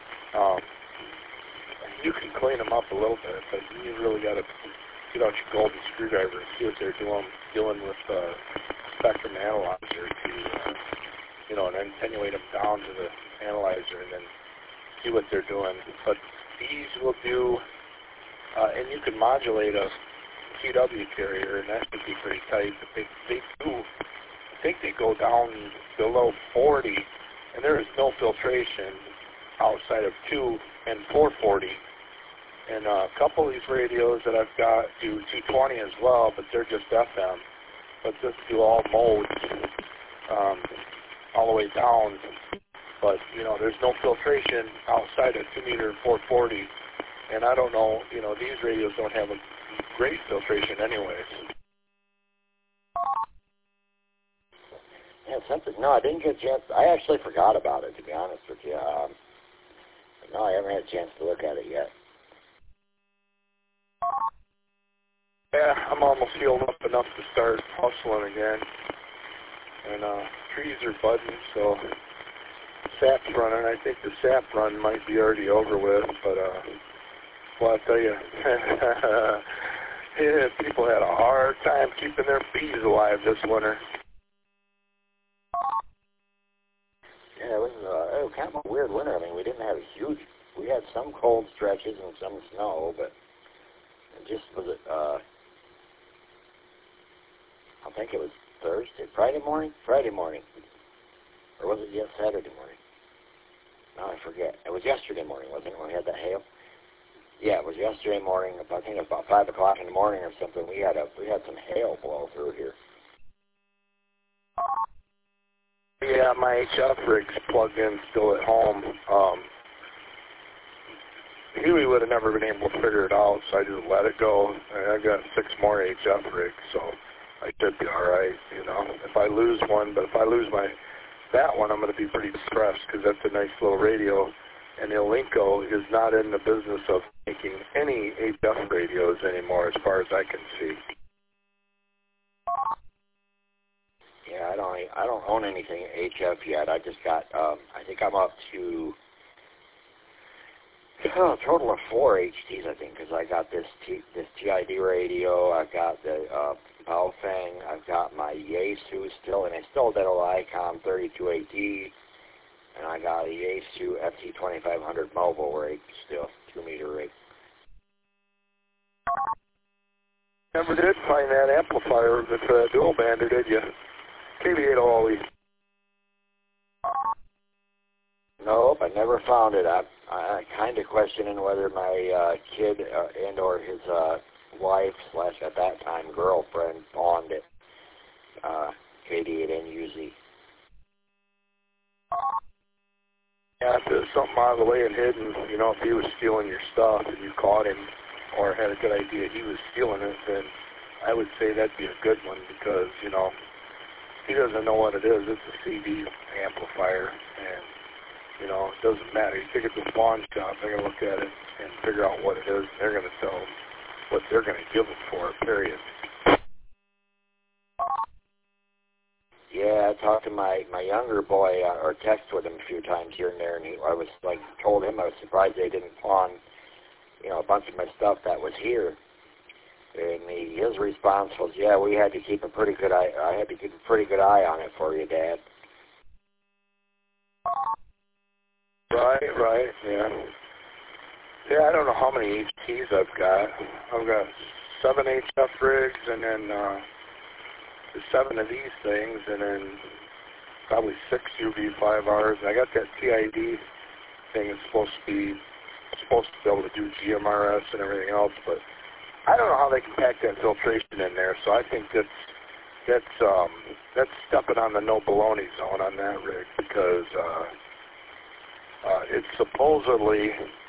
You can clean them up a little bit, but you really got to get out your golden screwdriver and see what they're dealing with spectrum analyzer to, you know, and attenuate them down to the analyzer and then see what they're doing. But these will do, and you can modulate a CW carrier, and that would be pretty tight. But they do, I think they go down below 40, and there is no filtration outside of 2 and 440. And a couple of these radios that I've got do 220 as well, but they're just FM. But just do all modes, all the way down. But, you know, there's no filtration outside of 2 meter 440. And I don't know, you know, these radios don't have a great filtration anyways. Yeah, something. No, I didn't get a chance. I actually forgot about it, to be honest with you. No, I haven't had a chance to look at it yet. Yeah, I'm almost healed up enough to start hustling again. And trees are budding, so sap's running. I think the sap run might be already over with, but Well, I tell you, yeah, people had a hard time keeping their bees alive this winter. Yeah, it was kind of a weird winter. I mean, we didn't have we had some cold stretches and some snow, but it just was I think it was Friday morning, or was it Saturday morning? No, I forget. It was yesterday morning, wasn't it, when we had that hail? Yeah, it was yesterday morning. I think about 5 o'clock in the morning or something. We had some hail blow through here. Yeah, my HF rig's plugged in still at home. Huey would have never been able to figure it out, so I just let it go. I got 6 more HF rigs, so I should be all right, you know. If I lose one, but if I lose that one, I'm going to be pretty depressed because that's a nice little radio. And Elinco is not in the business of making any HF radios anymore, as far as I can see. Yeah, I don't own anything HF yet. I just got I think I'm up to a total of 4 HTs, I think, because I got this TID radio, I got the Baofeng, I've got my Yaesu still, and I still did a Lycom 32AD, and I got a Yaesu FT2500 mobile rig still, 2-meter rig. Never did find that amplifier with the dual bander, did you? KB8OLE. Nope, I never found it. I'm kind of questioning whether my kid and or his wife / at that time girlfriend pawned it. KD8NUZ. Yeah, if there's something out of the way and hidden, you know, if he was stealing your stuff and you caught him or had a good idea he was stealing it, then I would say that'd be a good one because, you know, he doesn't know what it is. It's a CD amplifier, and, you know, it doesn't matter. You take it to a pawn shop, they're going to look at it and figure out what it is. They're going to tell them what they're going to give it for, period. Yeah, I talked to my younger boy, or text with him a few times here and there, and I was like, told him I was surprised they didn't pawn, you know, a bunch of my stuff that was here. And his response was, yeah, we had to keep a pretty good eye. I had to keep a pretty good eye on it for you, Dad. Right, yeah. Yeah, I don't know how many HTs I've got. I've got 7 HF rigs, and then 7 of these things, and then probably 6 UV5Rs. And I got that TID thing that's supposed to be able to do GMRS and everything else, but I don't know how they can pack that filtration in there. So I think that's stepping on the no baloney zone on that rig because it's supposedly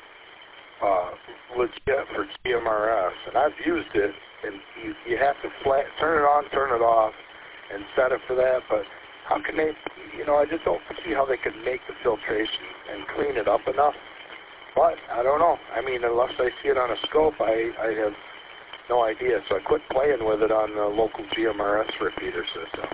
legit for GMRS, and I've used it, and you have to turn it on, turn it off, and set it for that, but how can they, you know, I just don't see how they can make the filtration and clean it up enough, but I don't know. I mean, unless I see it on a scope, I have no idea, so I quit playing with it on the local GMRS repeater system.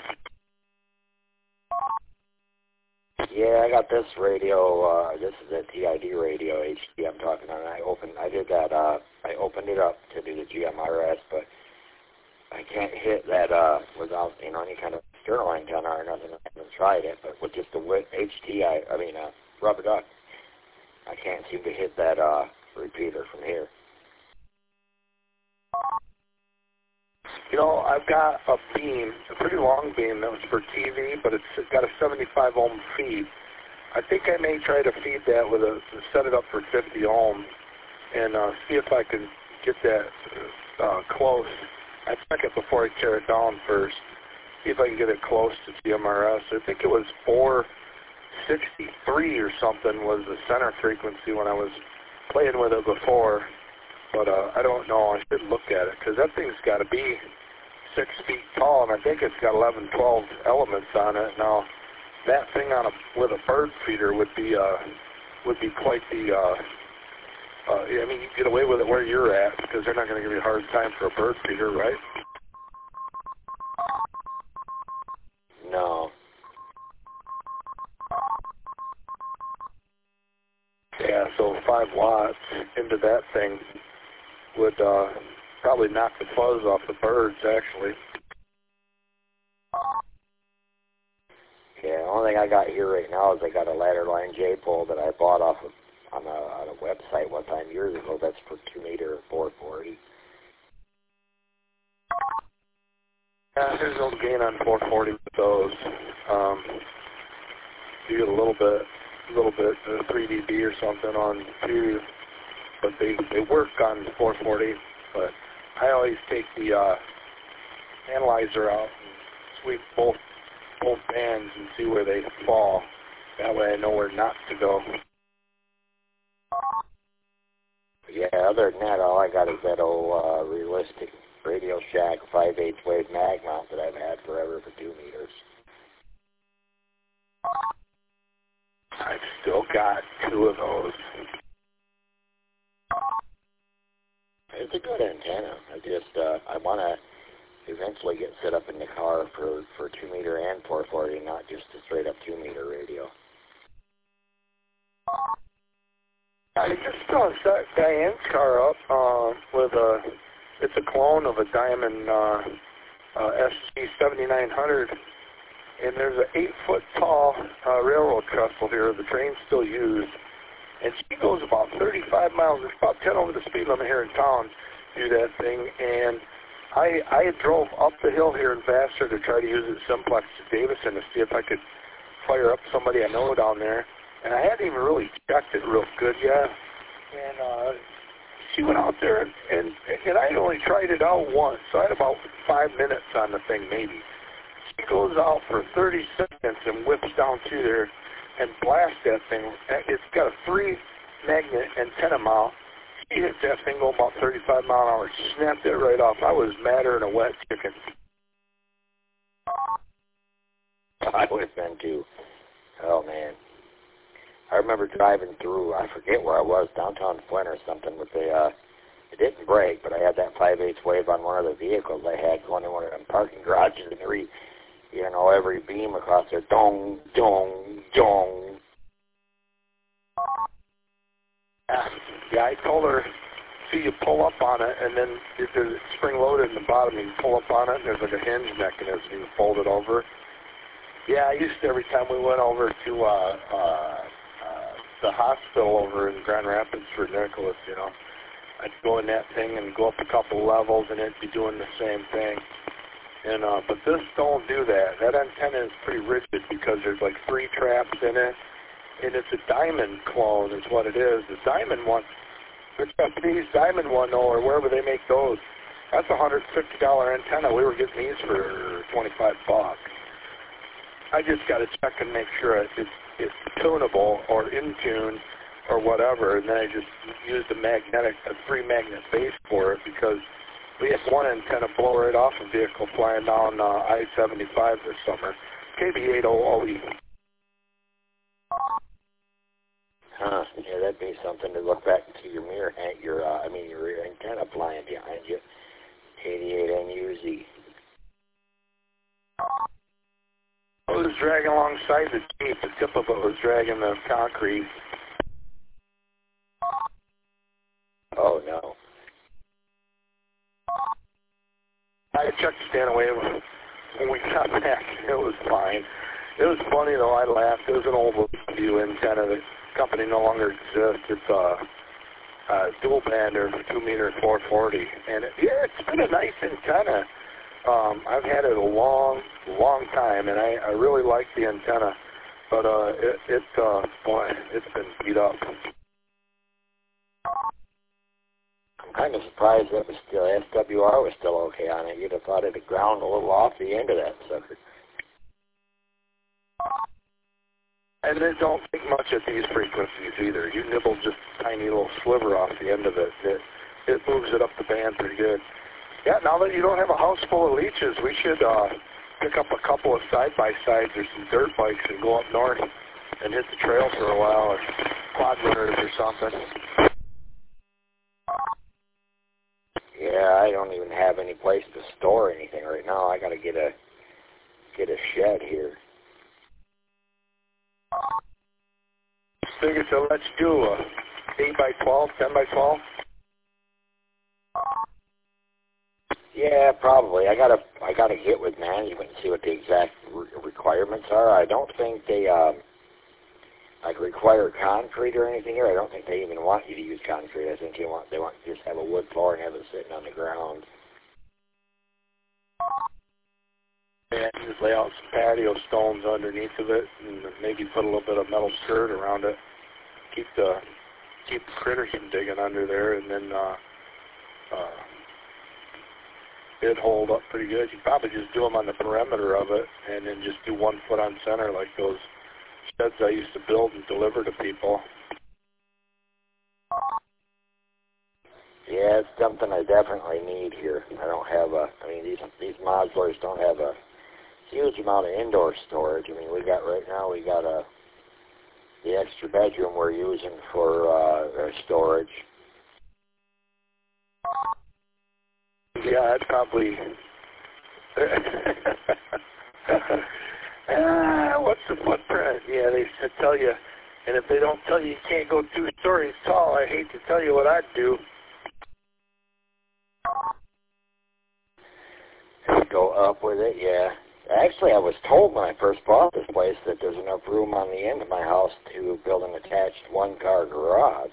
Yeah, I got this radio, this is a TID radio, HD I'm talking on. I opened it up to do the GMRS, but I can't hit that without, you know, any kind of external antenna or nothing. I haven't tried it, but with just a HT, rubber duck, I can't seem to hit that repeater from here. You know, I've got a beam, a pretty long beam that was for TV, but it's got a 75 ohm feed. I think I may try to feed that with set it up for 50 ohm and see if I can get that close. I check it before I tear it down first, see if I can get it close to GMRS. I think it was 463 or something was the center frequency when I was playing with it before. But I don't know. I should look at it because that thing's got to be 6 feet tall, and I think it's got 11, 12 elements on it. Now, that thing with a bird feeder would be quite the. I mean, you can get away with it where you're at because they're not going to give you a hard time for a bird feeder, right? No. Yeah, so 5 watts into that thing would probably knock the fuzz off the birds, actually. Yeah, the only thing I got here right now is I got a ladder line J-pole that I bought off of on a website one time years ago. That's for 2 meter 440. Yeah, there's no gain on 440 with those. You get a little bit 3 dB or something on 2, but they work on 440. But I always take the analyzer out and sweep both bands and see where they fall. That way I know where not to go. Yeah, other than that, all I got is that old Realistic Radio Shack 5/8 wave mag mount that I've had forever for 2 meters. I've still got 2 of those. It's a good antenna. I want to eventually get set up in the car for 2 meter and 440, not just a straight up 2 meter radio. I just set Diane's car up with it's a clone of a Diamond SG7900, and there's an 8-foot tall railroad trestle here. The train's still used, and she goes about 35 miles. It's about 10 over the speed limit here in town. Do that thing, and I drove up the hill here in Vassar to try to use it simplex to Davison to see if I could fire up somebody I know down there. And I hadn't even really checked it real good yet. And she went out there, and I had only tried it out once, so I had about 5 minutes on the thing maybe. She goes out for 30 seconds and whips down through there and blasts that thing. It's got a 3-magnet antenna mount. She hit that thing going about 35 mile an hour. Snapped it right off. I was madder than a wet chicken. I would have been too. Oh, man. I remember driving through, I forget where I was, downtown Flint or something, with it didn't break, but I had that 5/8 wave on one of the vehicles I had going in one of them parking garages, and every beam across there, dong, dong, dong. Yeah, I told her, see, you pull up on it, and then there's spring-loaded in the bottom, you can pull up on it, and there's like a hinge mechanism, you can fold it over. Yeah, I used to, every time we went over to the hospital over in Grand Rapids for Nicholas, I'd go in that thing and go up a couple levels, and it'd be doing the same thing. And but this don't do that. That antenna is pretty rigid because there's like 3 traps in it, and it's a Diamond clone is what it is. The Diamond one, the Japanese Diamond one, or wherever they make those, that's a $150 antenna. We were getting these for $25. I just got to check and make sure it's tunable or in tune or whatever, and then I just used a 3-magnet base for it because we had one antenna blow right off a vehicle flying down I-75 this summer, KB800E. Huh? Yeah, that'd be something to look back into your mirror, your rear antenna flying behind you. 88NUZ. It was dragging alongside the Jeep. The tip of it was dragging the concrete. Oh, no. I checked to stand away when we got back. It was fine. It was funny, though. I laughed. It was an old view antenna. The company no longer exists. It's a dual bander for 2 meter 440. And it's been a nice antenna. I've had it a long time, and I really like the antenna, but it's been beat up. I'm kind of surprised that was still SWR was still okay on it. You'd have thought it had ground a little off the end of that sucker. And they don't take much at these frequencies either. You nibble just a tiny little sliver off the end of it. It moves it up the band pretty good. Yeah, now that you don't have a house full of leeches, we should pick up a couple of side-by-sides or some dirt bikes and go up north and hit the trail for a while, or quad runners or something. Yeah, I don't even have any place to store anything right now. I got to get a shed here. Figured to let's do a 8x12, 10x12. Yeah, probably. I gotta get with management and see what the exact requirements are. I don't think they like require concrete or anything here. I don't think they even want you to use concrete. I think they want to just have a wood floor and have it sitting on the ground. And just lay out some patio stones underneath of it, and maybe put a little bit of metal skirt around it. Keep the critters from digging under there, and then it'd hold up pretty good. You'd probably just do them on the perimeter of it, and then just do 1 foot on center like those sheds I used to build and deliver to people. Yeah, it's something I definitely need here. I don't have these modulars don't have a huge amount of indoor storage. I mean, we got the extra bedroom we're using for storage. Yeah, I'd probably... what's the footprint? Yeah, they tell you, and if they don't tell you can't go 2 stories tall, I hate to tell you what I'd do. Go up with it, yeah. Actually, I was told when I first bought this place that there's enough room on the end of my house to build an attached 1-car garage.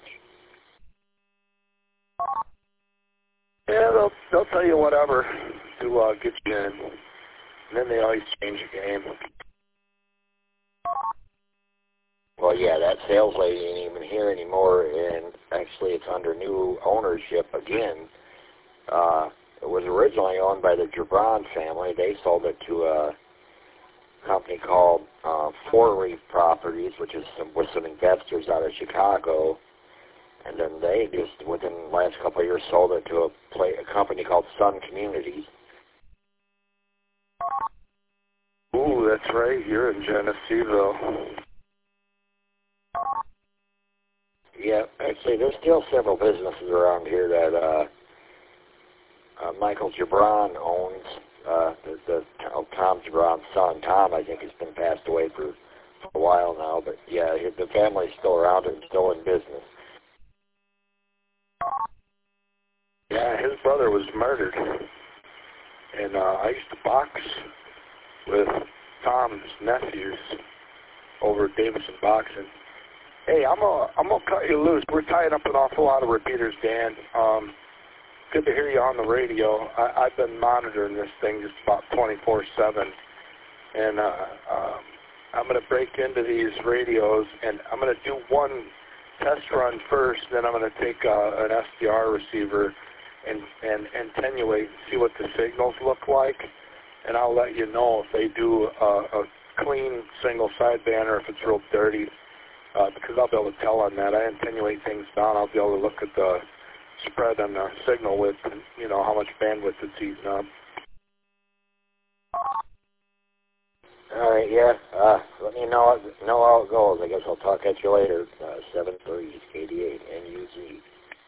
Yeah, they'll tell you whatever to get you in. And then they always change the game. Well, yeah, that sales lady ain't even here anymore, and actually it's under new ownership again. It was originally owned by the Gibran family. They sold it to a company called Four Reef Properties, which is with some investors out of Chicago. And then they just, within the last couple of years, sold it to a company called Sun Communities. Ooh, that's right. You're in Geneseo. Yeah, actually, there's still several businesses around here that Michael Gibran owns. Tom Gibran's son, Tom, I think, has been passed away for a while now. But yeah, the family's still around and still in business. Yeah, his brother was murdered. And I used to box with Tom's nephews over at Davidson Boxing. Hey, I'm gonna cut you loose. We're tying up an awful lot of repeaters, Dan. Good to hear you on the radio. I've been monitoring this thing just about 24/7, and I'm going to break into these radios, and I'm going to do one test run first. Then I'm going to take an SDR receiver and attenuate and see what the signals look like, and I'll let you know if they do a clean single sideband or if it's real dirty, because I'll be able to tell on that. I attenuate things down. I'll be able to look at the spread on the signal width and, you know, how much bandwidth it's eating up. All right, yeah. Let me know how it goes. I guess I'll talk at you later. 730 KD8 NUZ.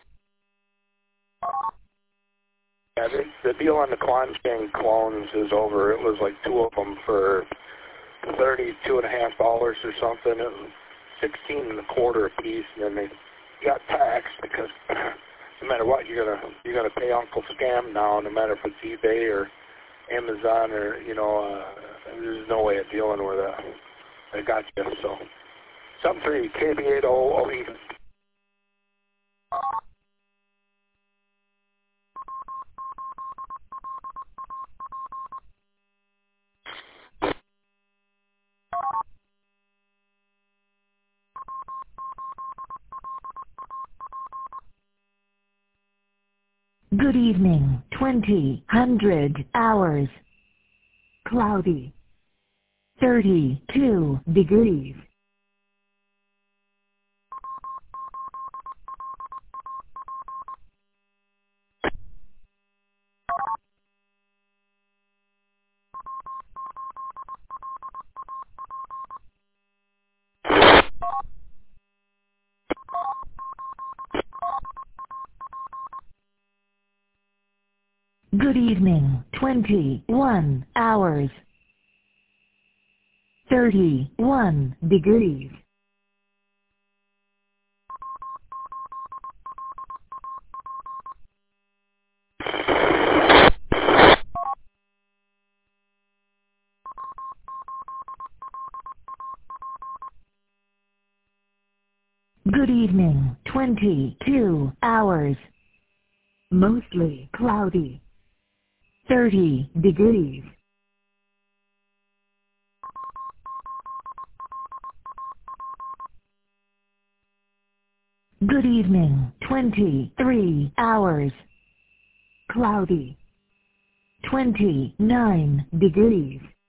Yeah, the deal on the Quancheng clones is over. It was like 2 of them for $32.50 or something. It was $16.25 a piece, and then they got taxed because no matter what, you're gonna pay Uncle Scam now, no matter if it's eBay or Amazon or, you know, there's no way of dealing with it. They got you. So 73 KB800 even. Good evening, 2000 hours. Cloudy. 32 degrees. Good evening, 21 hours. 31 degrees. Good evening, 22 hours. Mostly cloudy. 30 degrees. Good evening, 23 hours. Cloudy. 29 degrees.